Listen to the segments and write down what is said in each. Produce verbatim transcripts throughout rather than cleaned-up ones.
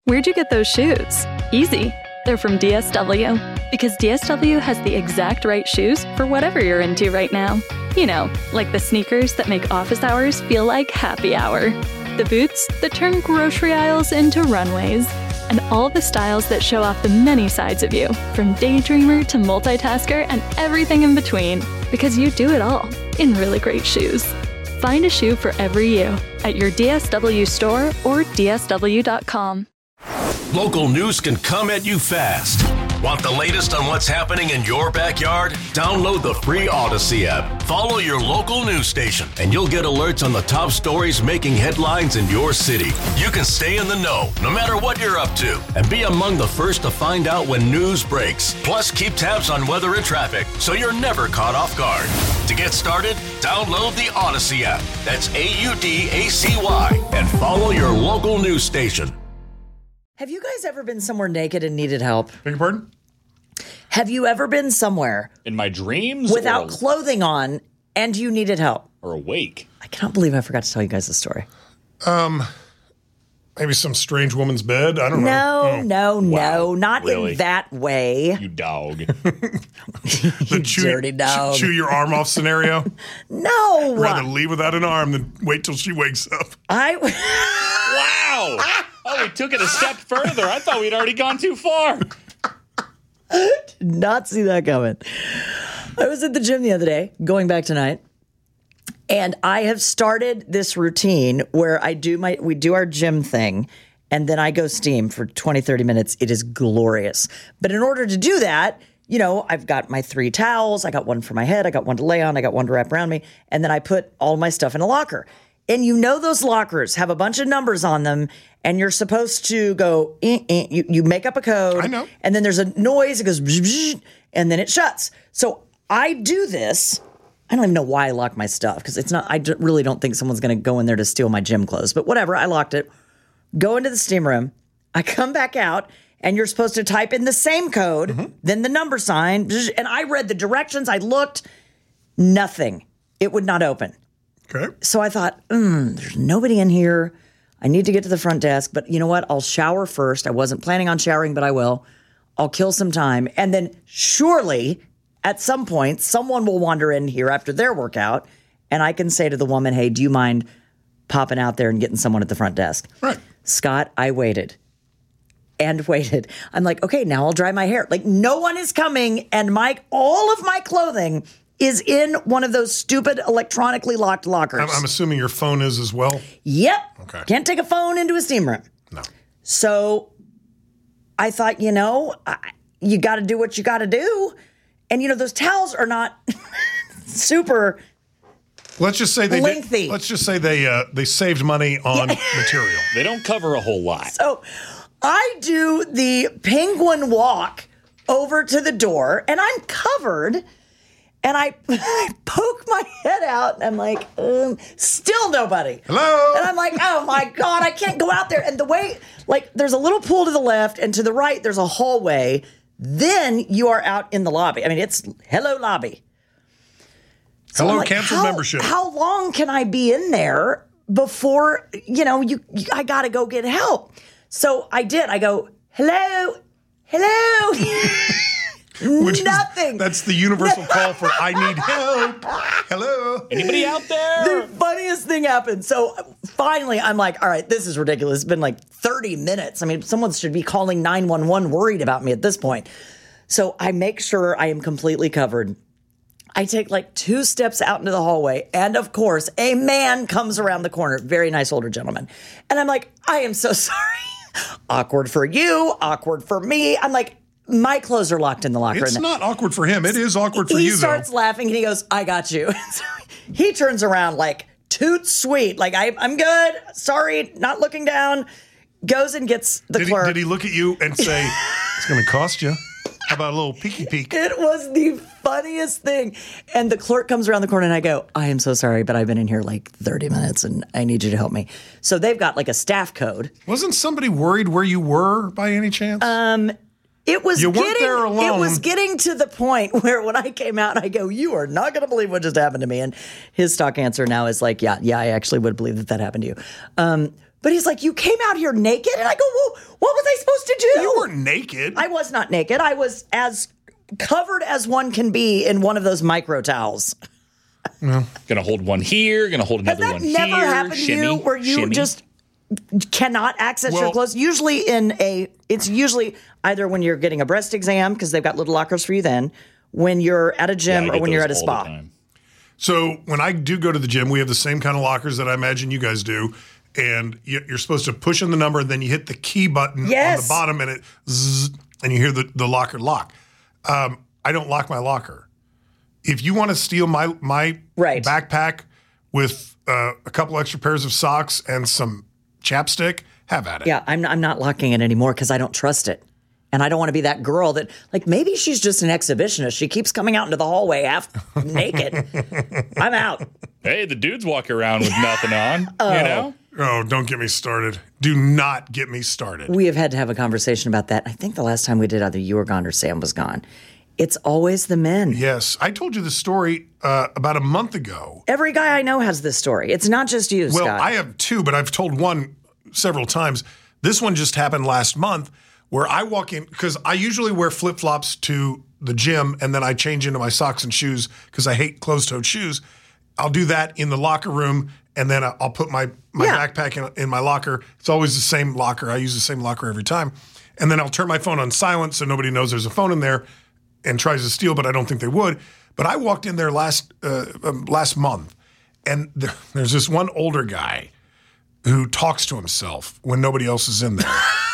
Where'd you get those shoes? Easy. They're from D S W. Because D S W has the exact right shoes for whatever you're into right now. You know, like the sneakers that make office hours feel like happy hour. The boots that turn grocery aisles into runways. And all the styles that show off the many sides of you, from daydreamer to multitasker and everything in between. Because you do it all in really great shoes. Find a shoe for every you at your D S W store or D S W dot com. Local news can come at you fast. Want the latest on what's happening in your backyard? Download the free Odyssey app. Follow your local news station, and you'll get alerts on the top stories making headlines in your city. You can stay in the know, no matter what you're up to, and be among the first to find out when news breaks. Plus, keep tabs on weather and traffic, so you're never caught off guard. To get started, download the Odyssey app. That's A U D A C Y, and follow your local news station. Have you guys ever been somewhere naked and needed help? Beg your pardon? Have you ever been somewhere in my dreams without or, clothing on and you needed help? Or awake? I cannot believe I forgot to tell you guys the story. Um, maybe some strange woman's bed. I don't no, know. No, no, Wow, no, not really? in that way. You dog. The chew, dirty dog. Chew, chew your arm off scenario. No. Rather leave without an arm than wait till she wakes up. I. Wow. Oh, we took it a step further. I thought we'd already gone too far. Did not see that coming. I was at the gym the other day, going back tonight, and I have started this routine where I do my we do our gym thing, and then I go steam for twenty, thirty minutes. It is glorious. But in order to do that, you know, I've got my three towels. I got one for my head. I got one to lay on. I got one to wrap around me. And then I put all my stuff in a locker. And you know those lockers have a bunch of numbers on them, and you're supposed to go, eh, eh, you, you make up a code. I know. And then there's a noise, it goes, bzz, bzz, and then it shuts. So I do this. I don't even know why I lock my stuff, because it's not, I d- really don't think someone's going to go in there to steal my gym clothes. But whatever, I locked it. Go into the steam room. I come back out, and you're supposed to type in the same code, mm-hmm. then the number sign. Bzz, and I read the directions. I looked. Nothing. It would not open. Okay. So I thought, mm, there's nobody in here. I need to get to the front desk, but you know what? I'll shower first. I wasn't planning on showering, but I will. I'll kill some time. And then surely at some point, someone will wander in here after their workout, and I can say to the woman, hey, do you mind popping out there and getting someone at the front desk? Right. Scott, I waited and waited. I'm like, okay, now I'll dry my hair. Like, no one is coming, and my all of my clothing is in one of those stupid electronically locked lockers. I'm, I'm assuming your phone is as well? Yep. Okay. Can't take a phone into a steam room. No. So I thought, you know, I, you got to do what you got to do. And, you know, those towels are not super Let's just say they lengthy. Did, let's just say they uh, they saved money on yeah. material. They don't cover a whole lot. So I do the penguin walk over to the door, and I'm covered. And I, I poke my head out, and I'm like, um, still nobody. Hello? And I'm like, oh, my God, I can't go out there. And the way, like, there's a little pool to the left, and to the right, there's a hallway. Then you are out in the lobby. I mean, it's hello, lobby. So hello, like, cancel how, membership. How long can I be in there before, you know, you, you I got to go get help? So I did. I go, hello, hello. Which Nothing. Is, that's the universal call for I need help. Hello. Anybody out there? The funniest thing happened. So finally, I'm like, all right, this is ridiculous. It's been like thirty minutes. I mean, someone should be calling nine one one worried about me at this point. So I make sure I am completely covered. I take like two steps out into the hallway. And of course, a man comes around the corner. Very nice older gentleman. And I'm like, I am so sorry. Awkward for you. Awkward for me. I'm like, my clothes are locked in the locker. It's not awkward for him. It is awkward for he you, though. He starts laughing, and he goes, I got you. So he turns around like, toot sweet. Like, I, I'm good. Sorry, not looking down. Goes and gets the did clerk. He, did he look at you and say, it's going to cost you? How about a little peeky peek? It was the funniest thing. And the clerk comes around the corner, and I go, I am so sorry, but I've been in here like thirty minutes, and I need you to help me. So they've got like a staff code. Wasn't somebody worried where you were by any chance? Um... It was you weren't getting, there alone. It was getting to the point where when I came out, I go, you are not going to believe what just happened to me. And his stock answer now is like, yeah, yeah, I actually would believe that that happened to you. Um, But he's like, you came out here naked? And I go, well, what was I supposed to do? You weren't naked. I was not naked. I was as covered as one can be in one of those micro towels. Gonna hold one here, gonna hold Has another that one never here. happened shimmy, to you where you shimmy. just cannot access your Well- clothes? Usually in a, it's usually either when you're getting a breast exam, because they've got little lockers for you then, when you're at a Yeah, gym I or get when you're at those a all the spa. time. So when I do go to the gym, we have the same kind of lockers that I imagine you guys do. And you- you're supposed to push in the number, and then you hit the key button on Yes. the bottom, and it zzz, and you hear the, the locker lock. Um, I don't lock my locker. If you want to steal my my Right. backpack with uh, a couple extra pairs of socks and some chapstick, have at it. Yeah, I'm, I'm not locking it anymore because I don't trust it. And I don't want to be that girl that, like, maybe she's just an exhibitionist. She keeps coming out into the hallway half naked. I'm out. Hey, the dudes walk around with nothing on. You know? Oh, don't get me started. Do not get me started. We have had to have a conversation about that. I think the last time we did, either you were gone or Sam was gone. It's always the men. Yes, I told you the story uh, about a month ago. Every guy I know has this story. It's not just you, Well, Scott. I have two, but I've told one several times. This one just happened last month where I walk in, because I usually wear flip-flops to the gym and then I change into my socks and shoes because I hate closed-toed shoes. I'll do that in the locker room, and then I'll put my, my Yeah. backpack in, in my locker. It's always the same locker. I use the same locker every time. And then I'll turn my phone on silent so nobody knows there's a phone in there and tries to steal, but I don't think they would. But I walked in there last uh, um, last month, and there, there's this one older guy who talks to himself when nobody else is in there.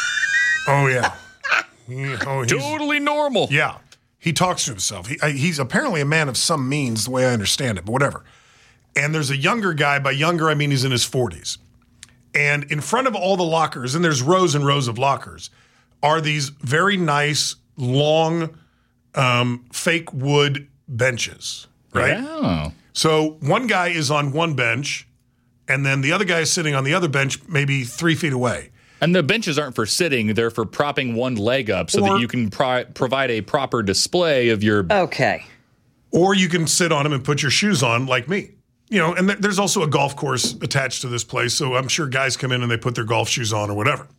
Oh, yeah. He- oh, he's- Totally normal. yeah. He talks to himself. He, I- he's apparently a man of some means, the way I understand it, but whatever. And there's a younger guy. By younger, I mean he's in his forties. And in front of all the lockers, and there's rows and rows of lockers, are these very nice, long, um, fake wood benches, right? Oh. So one guy is on one bench, and then the other guy is sitting on the other bench, maybe three feet away. And the benches aren't for sitting; they're for propping one leg up so Or- that you can pro- provide a proper display of your. okay. Or you can sit on them and put your shoes on like me. You know, and th- there's also a golf course attached to this place, so I'm sure guys come in and they put their golf shoes on or whatever.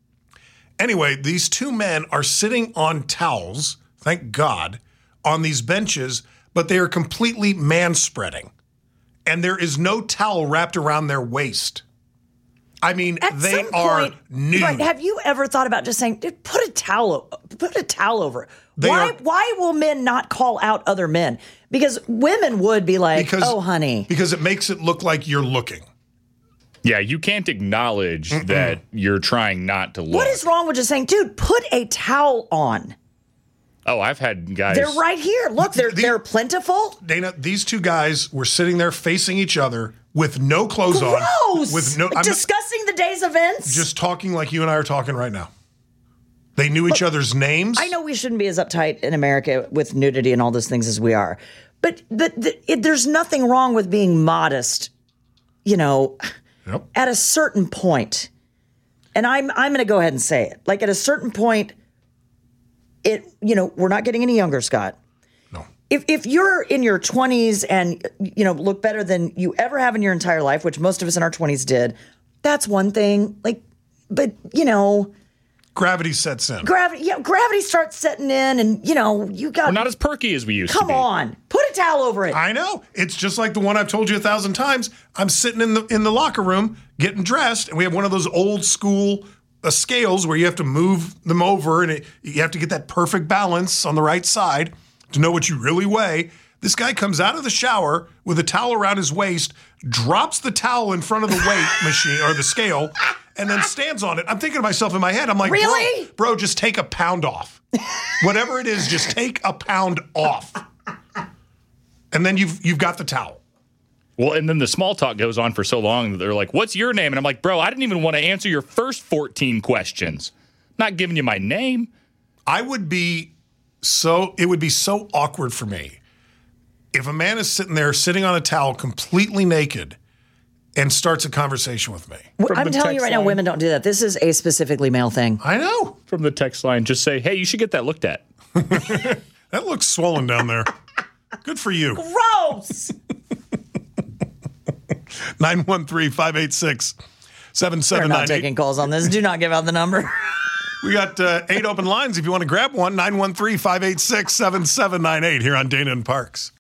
Anyway, these two men are sitting on towels, thank God, on these benches, but they are completely man-spreading. And there is no towel wrapped around their waist. I mean, At they some are point, nude. Right, have you ever thought about just saying, dude, put a towel, o- put a towel over it? They Why? are- why will men not call out other men? Because women would be like, because, "Oh, honey." Because it makes it look like you're looking. Yeah, you can't acknowledge that you're trying not to look. What is wrong with just saying, dude, put a towel on? Oh, I've had guys. They're right here. Look, they're The- they're plentiful. Dana, these two guys were sitting there facing each other with no clothes on. Gross. With no, I'm discussing the day's events. just talking like you and I are talking right now. They knew each other's names. I know we shouldn't be as uptight in America with nudity and all those things as we are, but but the, it, there's nothing wrong with being modest, you know, Yep. at a certain point. And I'm I'm going to go ahead and say it. Like at a certain point, it you know we're not getting any younger, Scott. No. If if you're in your twenties and you know look better than you ever have in your entire life, which most of us in our twenties did, that's one thing. Like, but you know. Gravity sets in. Gravity, yeah, gravity starts setting in, and you know you got. We're not as perky as we used to Come be. on, put a towel over it. I know. It's just like the one I've told you a thousand times. I'm sitting in the in the locker room getting dressed, and we have one of those old school uh, scales where you have to move them over, and it, you have to get that perfect balance on the right side to know what you really weigh. This guy comes out of the shower with a towel around his waist, drops the towel in front of the weight machine or the scale, and then stands on it. I'm thinking to myself in my head, I'm like, Really? bro, bro, just take a pound off. Whatever it is, just take a pound off. And then you've you've got the towel. Well, and then the small talk goes on for so long that they're like, "What's your name?" And I'm like, "Bro, I didn't even want to answer your first fourteen questions. I'm not giving you my name." I would be so it would be so awkward for me if a man is sitting there sitting on a towel completely naked and starts a conversation with me. From I'm the telling you text right now, line. women don't do that. This is a specifically male thing. I know. From the text line, just say, "Hey, you should get that looked at." That looks swollen down there. Good for you. Gross. nine one three, five eight six, seven We're seven not nine taking eight. calls on this. Do not give out the number. We got uh, eight open lines if you want to grab one. nine one three, five eight six, seven seven nine eight here on Dana and Parks.